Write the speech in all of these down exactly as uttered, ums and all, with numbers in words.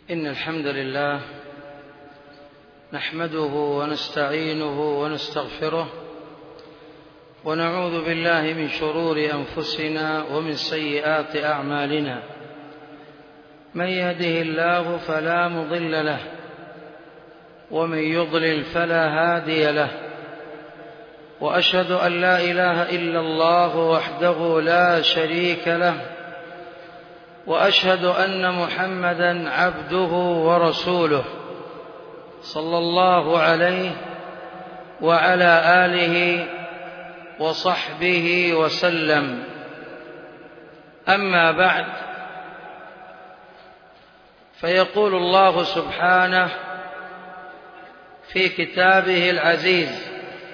إن الحمد لله نحمده ونستعينه ونستغفره ونعوذ بالله من شرور أنفسنا ومن سيئات أعمالنا. من يهده الله فلا مضل له ومن يضلل فلا هادي له، وأشهد أن لا إله إلا الله وحده لا شريك له، وأشهد أن محمدًا عبده ورسوله صلى الله عليه وعلى آله وصحبه وسلم. أما بعد، فيقول الله سبحانه في كتابه العزيز: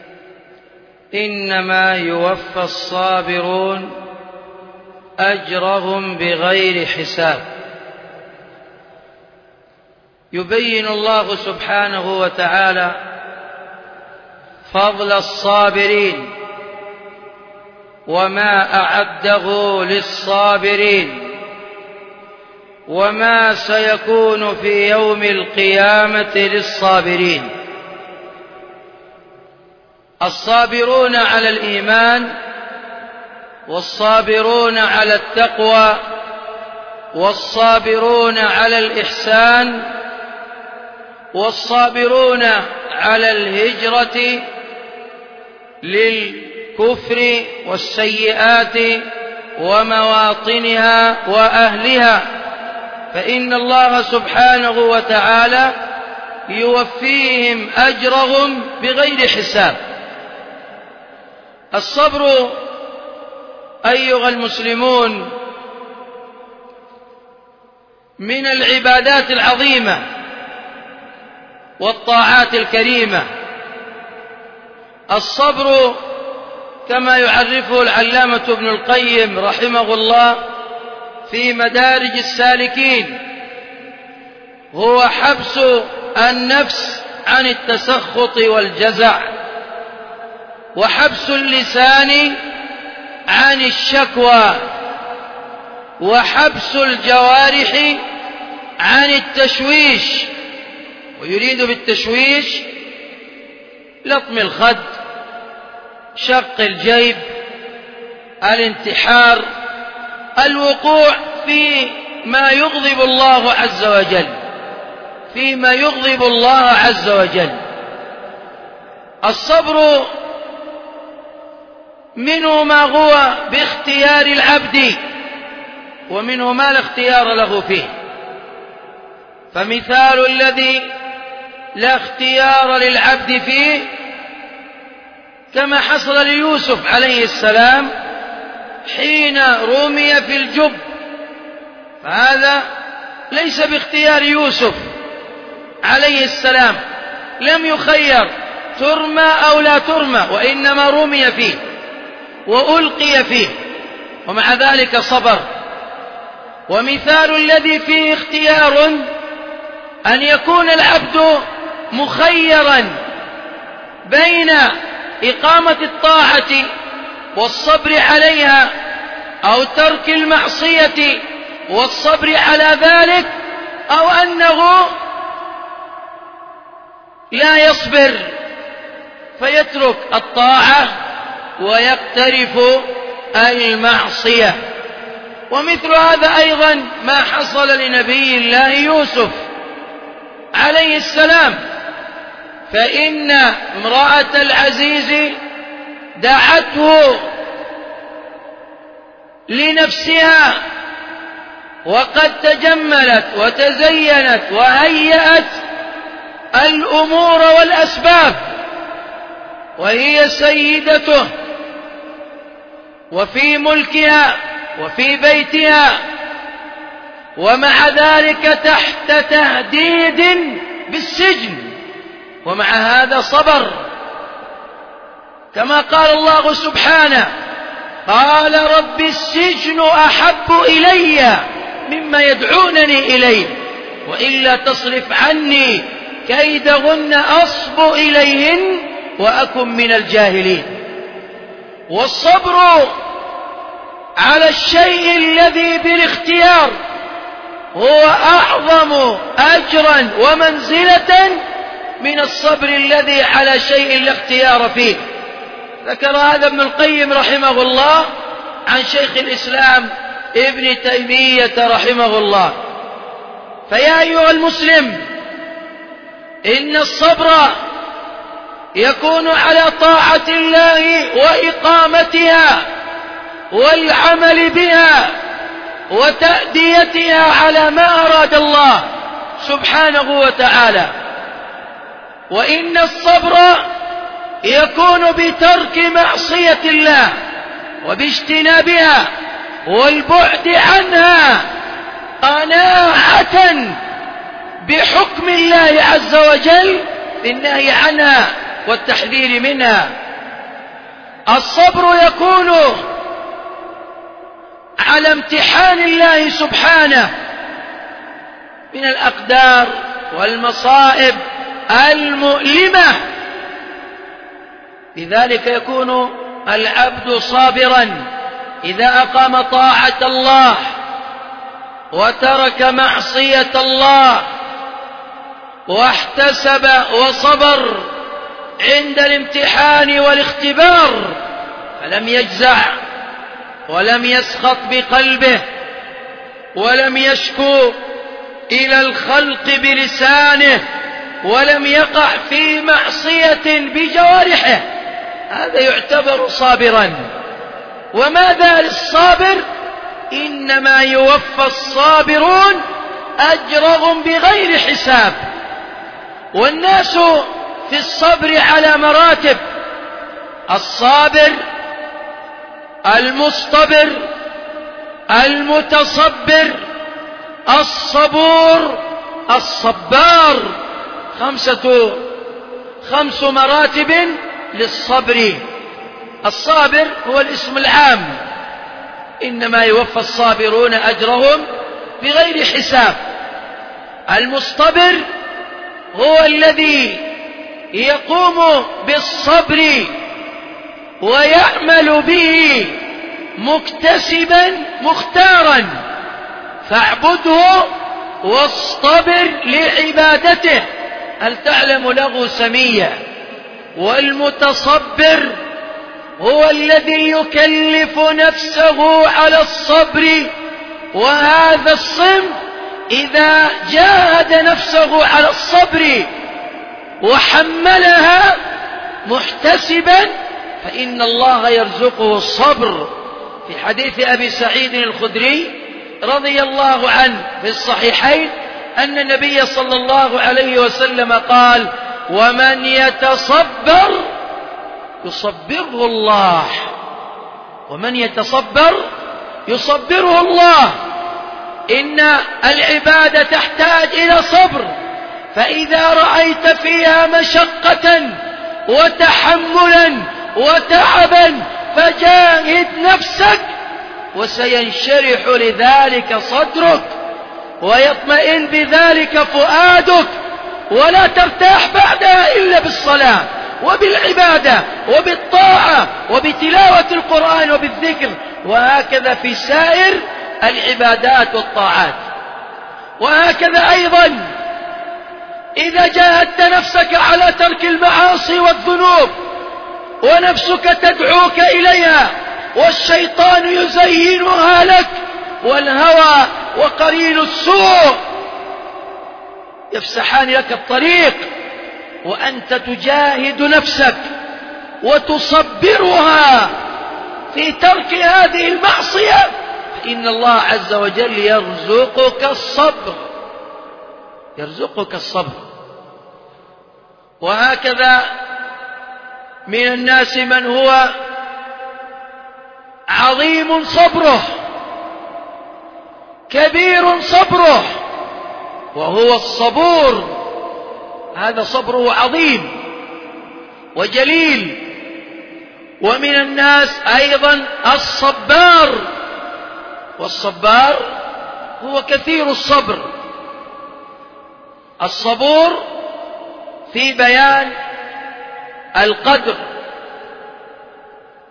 إنما يوفى الصابرون أجرهم بغير حساب. يبين الله سبحانه وتعالى فضل الصابرين وما أعده للصابرين وما سيكون في يوم القيامة للصابرين. الصابرون على الإيمان، والصابرون على التقوى، والصابرون على الإحسان، والصابرون على الهجرة للكفر والسيئات ومواطنها وأهلها، فإن الله سبحانه وتعالى يوفيهم أجرهم بغير حساب. الصبر أيها المسلمون من العبادات العظيمة والطاعات الكريمة. الصبر كما يعرفه العلامة ابن القيم رحمه الله في مدارج السالكين هو حبس النفس عن التسخط والجزع، وحبس اللسان عن الشكوى، وحبس الجوارح عن التشويش. ويريد بالتشويش لطم الخد، شق الجيب، الانتحار، الوقوع في ما يغضب الله عز وجل فيما يغضب الله عز وجل. الصبر منه ما هو باختيار العبد، ومنه ما لا اختيار له فيه. فمثال الذي لا اختيار للعبد فيه كما حصل ليوسف عليه السلام حين رمي في الجب، فهذا ليس باختيار يوسف عليه السلام، لم يخير ترمى أو لا ترمى، وإنما رمي فيه وألقي فيه، ومع ذلك صبر. ومثال الذي فيه اختيار أن يكون العبد مخيرا بين إقامة الطاعة والصبر عليها أو ترك المعصية والصبر على ذلك، أو أنه لا يصبر فيترك الطاعة ويقترف المعصية. ومثل هذا أيضا ما حصل لنبي الله يوسف عليه السلام، فإن امرأة العزيز دعته لنفسها وقد تجملت وتزينت وهيأت الأمور والأسباب، وهي سيدته وفي ملكها وفي بيتها، ومع ذلك تحت تهديد بالسجن، ومع هذا صبر. كما قال الله سبحانه: قال رب السجن أحب إلي مما يدعونني إليه وإلا تصرف عني كيدهن أصب إليهن وأكن من الجاهلين. والصبر على الشيء الذي بالاختيار هو أعظم أجرا ومنزلة من الصبر الذي على شيء لا اختيار فيه. ذكر هذا ابن القيم رحمه الله عن شيخ الإسلام ابن تيمية رحمه الله. فيا أيها المسلم، إن الصبر يكون على طاعة الله وإقامتها والعمل بها وتأديتها على ما أراد الله سبحانه وتعالى. وإن الصبر يكون بترك معصية الله وباجتنابها والبعد عنها قناعة بحكم الله عز وجل بالنهي عنها والتحذير منها. الصبر يكون على امتحان الله سبحانه من الأقدار والمصائب المؤلمة، لذلك يكون العبد صابرا إذا أقام طاعة الله وترك معصية الله واحتسب وصبر عند الامتحان والاختبار، فلم يجزع ولم يسخط بقلبه ولم يشكو إلى الخلق بلسانه ولم يقع في معصية بجوارحه، هذا يعتبر صابرا. وماذا للصابر؟ إنما يوفى الصابرون أجرهم بغير حساب. والناس في الصبر على مراتب: الصابر، المصطبر، المتصبر، الصبور، الصبار. خمسة خمس مراتب للصبر. الصابر هو الاسم العام، إنما يوفى الصابرون أجرهم بغير حساب. المصطبر هو الذي يقوم بالصبر ويعمل به مكتسبا مختارا، فاعبده واصطبر لعبادته، هل تعلم له سميا. والمتصبر هو الذي يكلف نفسه على الصبر، وهذا الصنف إذا جاهد نفسه على الصبر وحملها محتسبا فإن الله يرزقه الصبر. في حديث أبي سعيد الخدري رضي الله عنه في الصحيحين أن النبي صلى الله عليه وسلم قال: ومن يتصبر يصبره الله، ومن يتصبر يصبره الله. إن العبادة تحتاج إلى صبر، فإذا رأيت فيها مشقة وتحملا وتعبا فجاهد نفسك، وسينشرح لذلك صدرك ويطمئن بذلك فؤادك، ولا ترتاح بعدها إلا بالصلاة وبالعبادة وبالطاعة وبتلاوة القرآن وبالذكر، وهكذا في سائر العبادات والطاعات. وهكذا أيضا إذا جاهدت نفسك على ترك المعاصي والذنوب ونفسك تدعوك إليها والشيطان يزينها لك والهوى وقرين السوء يفسحان لك الطريق، وأنت تجاهد نفسك وتصبرها في ترك هذه المعصية، فإن الله عز وجل يرزقك الصبر، يرزقك الصبر. وهكذا من الناس من هو عظيم صبره، كبير صبره، وهو الصبور، هذا صبره عظيم وجليل. ومن الناس أيضا الصبار، والصبار هو كثير الصبر. الصبور في بيان القدر،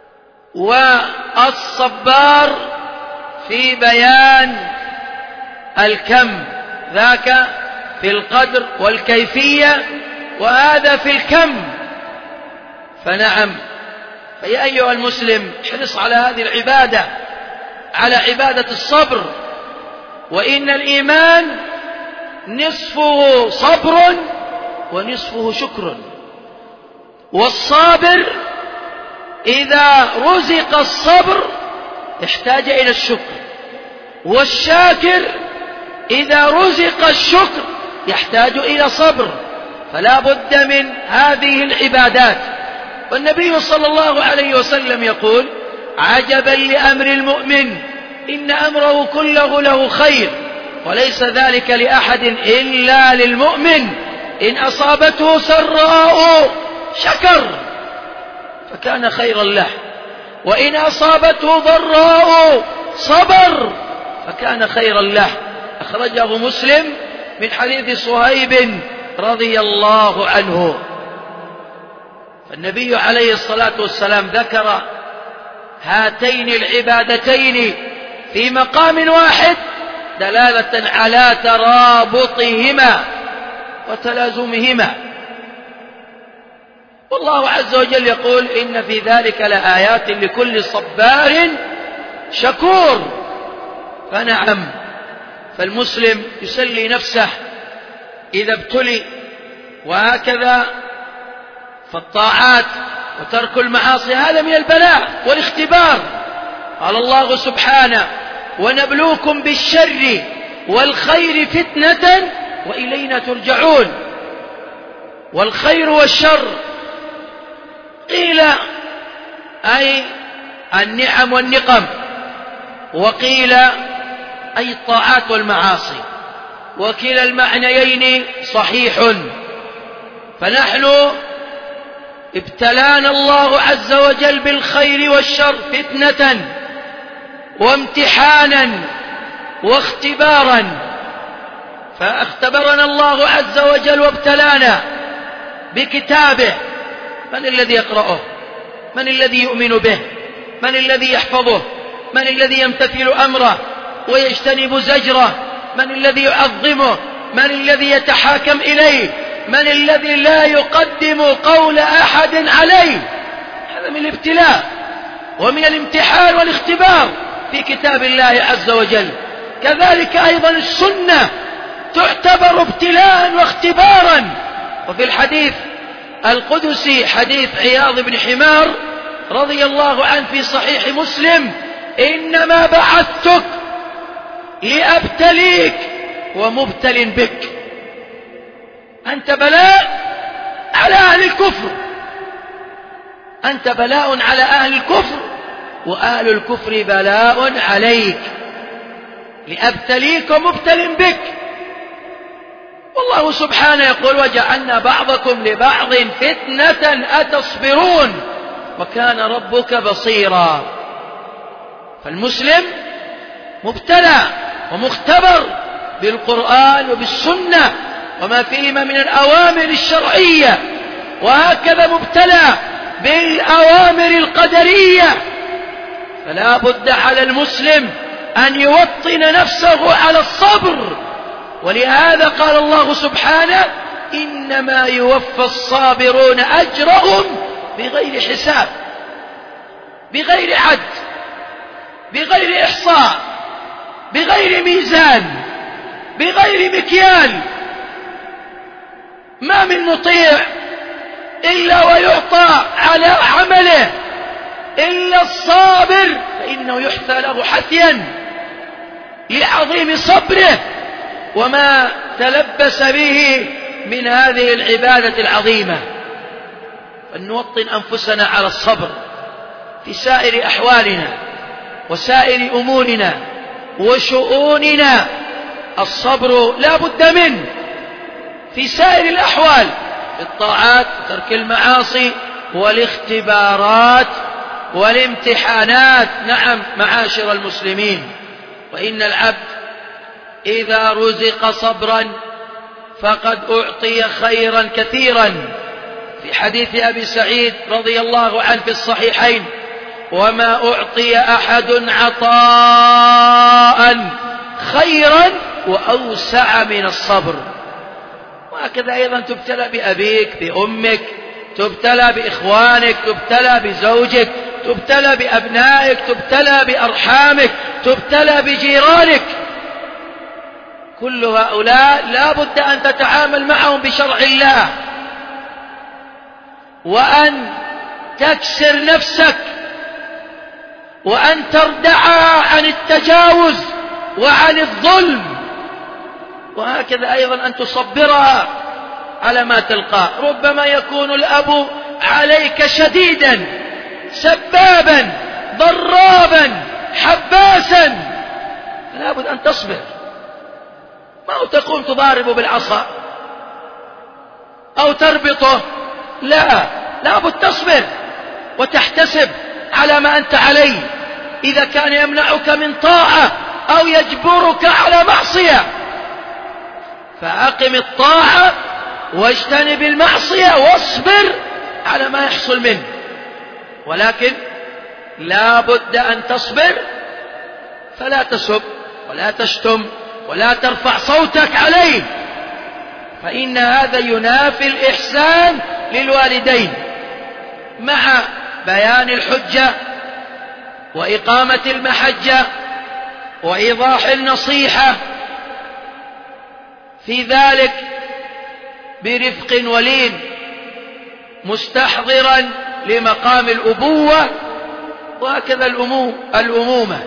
والصبار في بيان الكم، ذاك في القدر والكيفية وهذا في الكم. فنعم، فيا أيها المسلم احرص على هذه العبادة، على عبادة الصبر، وإن الإيمان نصفه صبر ونصفه شكر، والصابر إذا رزق الصبر احتاج إلى الشكر، والشاكر إذا رزق الشكر يحتاج إلى صبر، فلا بد من هذه العبادات. والنبي صلى الله عليه وسلم يقول: عجبا لأمر المؤمن إن أمره كله له خير، وليس ذلك لأحد إلا للمؤمن، إن أصابته سراء شكر فكان خيرا له، وإن أصابته ضراء صبر فكان خيرا له. أخرجه مسلم من حديث صهيب رضي الله عنه. فالنبي عليه الصلاة والسلام ذكر هاتين العبادتين في مقام واحد دلالة على ترابطهما وتلازمهما. والله عز وجل يقول: إن في ذلك لآيات لكل صبار شكور. فنعم، فالمسلم يسلي نفسه إذا ابتلي، وهكذا فالطاعات وترك المعاصي هذا من البلاء والاختبار. قال الله سبحانه: ونبلوكم بالشر والخير فتنة وإلينا ترجعون. والخير والشر قيل أي النعم والنقم، وقيل أي الطاعات والمعاصي، وكلا المعنيين صحيح. فنحن ابتلانا الله عز وجل بالخير والشر فتنة وامتحانا واختبارا، فاختبرنا الله عز وجل وابتلانا بكتابه. من الذي يقرأه؟ من الذي يؤمن به؟ من الذي يحفظه؟ من الذي يمتثل أمره ويجتنب زجره؟ من الذي يعظمه؟ من الذي يتحاكم إليه؟ من الذي لا يقدم قول أحد عليه؟ هذا من الابتلاء ومن الامتحان والاختبار في كتاب الله عز وجل. كذلك أيضا السنة تعتبر ابتلاء واختبارا. وفي الحديث القدسي حديث عياض بن حمار رضي الله عنه في صحيح مسلم: إنما بعثتك لأبتليك ومبتل بك. أنت بلاء على أهل الكفر، أنت بلاء على أهل الكفر، وأهل الكفر بلاء عليك، لأبتليك ومبتل بك. والله سبحانه يقول: وجعلنا بعضكم لبعض فتنة أتصبرون وكان ربك بصيرا. فالمسلم مبتلى ومختبر بالقرآن وبالسنة وما فيهما من الأوامر الشرعية، وهكذا مبتلى بالأوامر القدرية. فلا بد على المسلم أن يوطن نفسه على الصبر. ولهذا قال الله سبحانه: إنما يوفى الصابرون أجرهم بغير حساب، بغير عد، بغير إحصاء، بغير ميزان، بغير مكيال. ما من مطيع إلا ويعطى على عمله إلا الصابر، فإنه يحثى له حثيا لعظيم صبره وما تلبس به من هذه العبادة العظيمة. فلنوطن أنفسنا على الصبر في سائر أحوالنا وسائر أمورنا وشؤوننا. الصبر لا بد منه في سائر الأحوال، في الطاعات وترك المعاصي والاختبارات والامتحانات. نعم معاشر المسلمين، وإن العبد إذا رزق صبرا فقد أعطي خيرا كثيرا. في حديث أبي سعيد رضي الله عنه في الصحيحين: وما أعطي أحد عطاء خيرا وأوسع من الصبر. وهكذا أيضا تبتلى بأبيك بأمك، تبتلى بإخوانك، تبتلى بزوجك، تبتلى بأبنائك، تبتلى بأرحامك، تبتلى بجيرانك. كل هؤلاء لا بد أن تتعامل معهم بشرع الله، وأن تكسر نفسك، وأن تردعها عن التجاوز وعن الظلم، وهكذا أيضا أن تصبرها على ما تلقاه. ربما يكون الأب عليك شديدا، سبابا، ضرابا، حباسا، فلا بد أن تصبر. ما هو تقوم تضاربه بالعصا أو تربطه، لا، لا بد تصبر وتحتسب على ما أنت عليه. إذا كان يمنعك من طاعة أو يجبرك على معصية فأقم الطاعة واجتنب المعصية واصبر على ما يحصل منه، ولكن لا بد أن تصبر. فلا تسب ولا تشتم ولا ترفع صوتك عليه، فإن هذا ينافي الإحسان للوالدين، مع بيان الحجة وإقامة المحجة وإيضاح النصيحة في ذلك برفق ولين، مستحضرا لمقام الأبوة وهكذا الأمومة.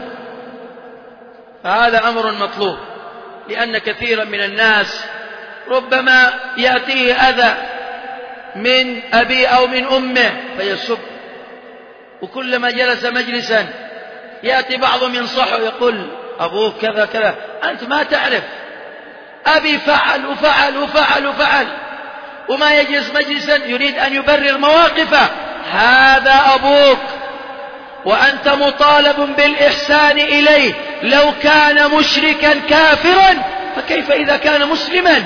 فهذا أمر مطلوب، لأن كثيرا من الناس ربما يأتيه أذى من أبي أو من أمه فيسب، وكلما جلس مجلسا يأتي بعضهم ينصحه يقول أبوك كذا كذا، أنت ما تعرف، أبي فعل وفعل وفعل وفعل، وما يجلس مجلسا يريد أن يبرر مواقفه. هذا أبوك وأنت مطالب بالإحسان إليه، لو كان مشركا كافرا فكيف إذا كان مسلما؟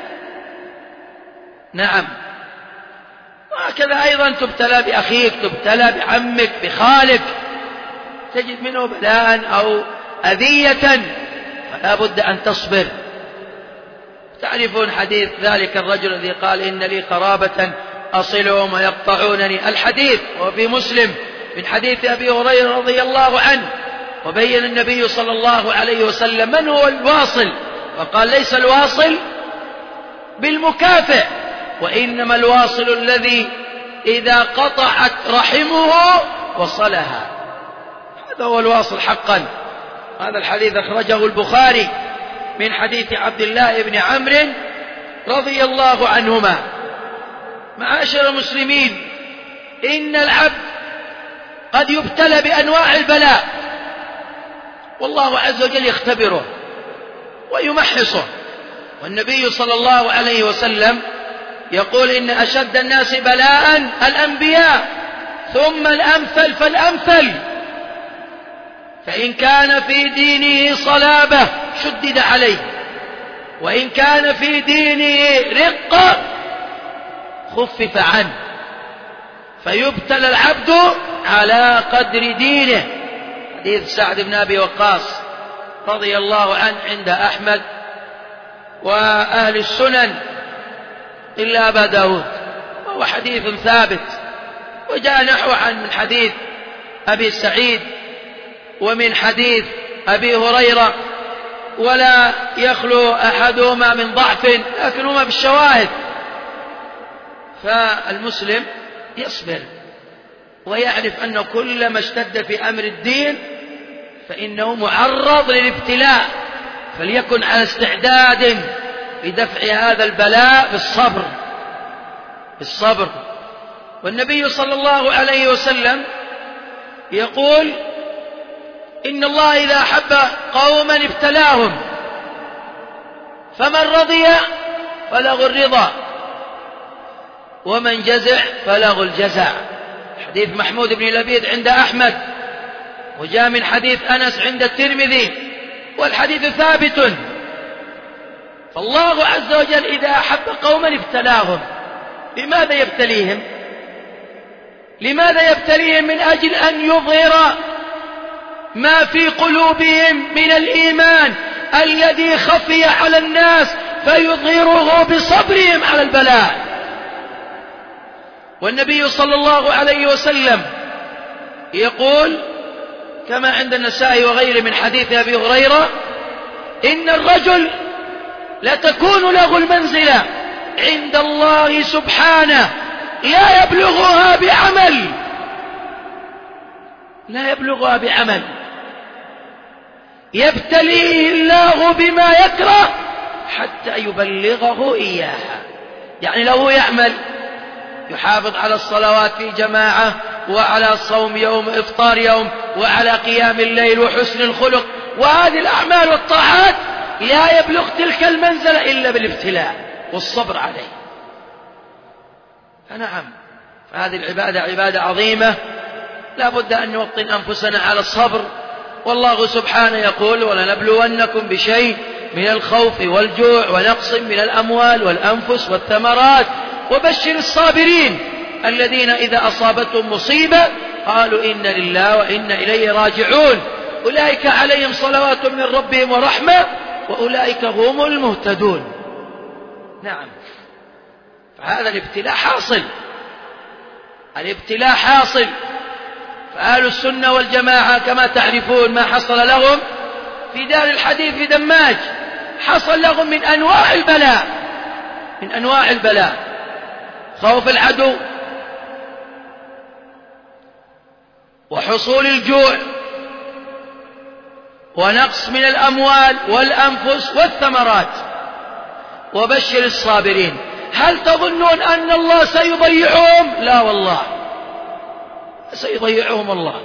نعم. وهكذا أيضا تبتلى بأخيك، تبتلى بعمك، بخالك، تجد منه بلاء أو أذية، فلا بد أن تصبر. تعرفون حديث ذلك الرجل الذي قال إن لي قرابة أصلهم ويقطعونني، الحديث وفي مسلم من حديث أبي هريرة رضي الله عنه. وبين النبي صلى الله عليه وسلم من هو الواصل، وقال ليس الواصل بالمكافئ، وإنما الواصل الذي إذا قطعت رحمه وصلها، هذا هو الواصل حقا. هذا الحديث أخرجه البخاري من حديث عبد الله بن عمرو رضي الله عنهما. معاشر المسلمين، إن العبد قد يبتلى بأنواع البلاء، والله عز وجل يختبره ويمحصه. والنبي صلى الله عليه وسلم يقول إن أشد الناس بلاء الأنبياء ثم الأمثل فالأمثل، فإن كان في دينه صلابة شدد عليه، وإن كان في دينه رقة خفف عنه، فيبتلى العبد على قدر دينه. حديث سعد بن أبي وقاص رضي الله عنه عند أحمد وأهل السنن إلا أبا داود، وهو حديث ثابت، وجاء نحو عن من حديث أبي سعيد ومن حديث أبي هريرة، ولا يخلو أحدهما من ضعف، لكنهما بالشواهد. فالمسلم يصبر ويعرف أن كل ما اشتد في أمر الدين فإنه معرض للابتلاء، فليكن على استعداد لدفع هذا البلاء بالصبر بالصبر. والنبي صلى الله عليه وسلم يقول إن الله إذا أحب قوما ابتلاهم، فمن رضي فله الرضا ومن جزع فله الجزع. حديث محمود بن لبيد عند أحمد، وجاء من حديث أنس عند الترمذي، والحديث ثابت. فالله عز وجل إذا أحب قوما ابتلاهم. لماذا يبتليهم؟ لماذا يبتليهم؟ من أجل أن يظهر ما في قلوبهم من الإيمان الذي خفي على الناس فيظهره بصبرهم على البلاء. والنبي صلى الله عليه وسلم يقول كما عند النسائي وغيره من حديث أبي هريرة: إن الرجل لتكون له المنزلة عند الله سبحانه لا يبلغها بعمل لا يبلغها بعمل يبتليه الله بما يكره حتى يبلغه إياها. يعني لو يعمل يحافظ على الصلوات في جماعة وعلى صوم يوم إفطار يوم وعلى قيام الليل وحسن الخلق وهذه الأعمال والطاعات، لا يبلغ تلك المنزلة إلا بالابتلاء والصبر عليه. فنعم، فهذه العبادة عبادة عظيمة لا بد أن نوطن أنفسنا على الصبر. والله سبحانه يقول: ولنبلونكم بشيء من الخوف والجوع ونقص من الأموال والأنفس والثمرات وبشر الصابرين الذين إذا أصابتهم مصيبة قالوا إنا لله وإنا إليه راجعون أولئك عليهم صلوات من ربهم ورحمة وأولئك هم المهتدون. نعم، فهذا الابتلاء حاصل، الابتلاء حاصل. فأهل السنة والجماعة كما تعرفون ما حصل لهم في دار الحديث في دماج، حصل لهم من أنواع البلاء من أنواع البلاء خوف العدو وحصول الجوع ونقص من الأموال والأنفس والثمرات وبشر الصابرين. هل تظنون أن الله سيضيعهم؟ لا والله، سيضيعهم الله.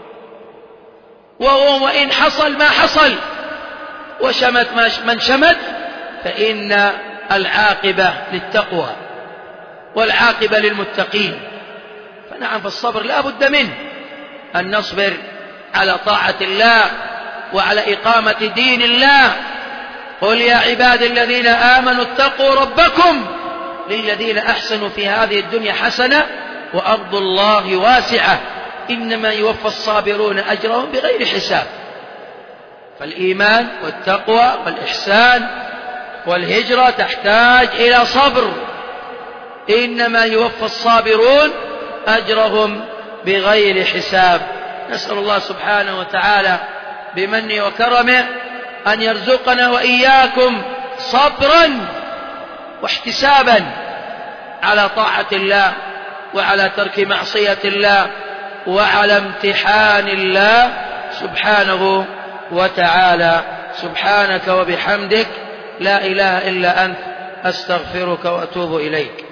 وهو وإن حصل ما حصل وشمت من شمت فإن العاقبة للتقوى والعاقبة للمتقين. فنعم، فالصبر لا بد منه، أن نصبر على طاعة الله وعلى إقامة دين الله. قل يا عباد الذين آمنوا اتقوا ربكم للذين أحسنوا في هذه الدنيا حسنة وأرض الله واسعة إنما يوفى الصابرون أجرهم بغير حساب. فالإيمان والتقوى والإحسان والهجرة تحتاج إلى صبر، إنما يوفى الصابرون أجرهم بغير حساب. نسأل الله سبحانه وتعالى بمنه وكرمه أن يرزقنا وإياكم صبرا واحتسابا على طاعة الله وعلى ترك معصية الله وعلى امتحان الله سبحانه وتعالى. سبحانك وبحمدك لا إله إلا أنت أستغفرك وأتوب إليك.